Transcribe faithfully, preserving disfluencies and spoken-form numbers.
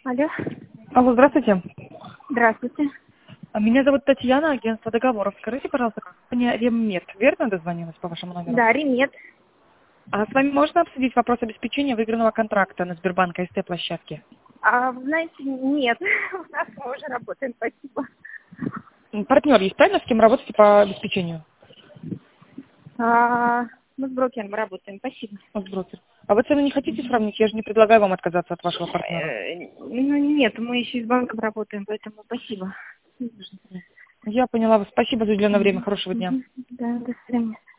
Алло. Алло, здравствуйте. Здравствуйте. А, Меня зовут Татьяна, агентство договоров. Скажите, пожалуйста, компания Реммет, верно дозвонилась по вашему номеру? Да, ремет. А с вами можно обсудить вопрос обеспечения выигранного контракта на Сбербанк АСТ-площадке? А, знаете, нет. У нас мы уже работаем, спасибо. М, Партнер есть, правильно, с кем работаете по обеспечению? А, мы с брокером работаем, спасибо. Вот брокер. А вы цены не хотите сравнить? Я же не предлагаю вам отказаться от вашего партнера. Э, Ну, нет, мы еще и с банком работаем, поэтому спасибо. Я поняла вас. Спасибо за уделенное время. Мгм, Хорошего дня. мгм. Да, до свидания.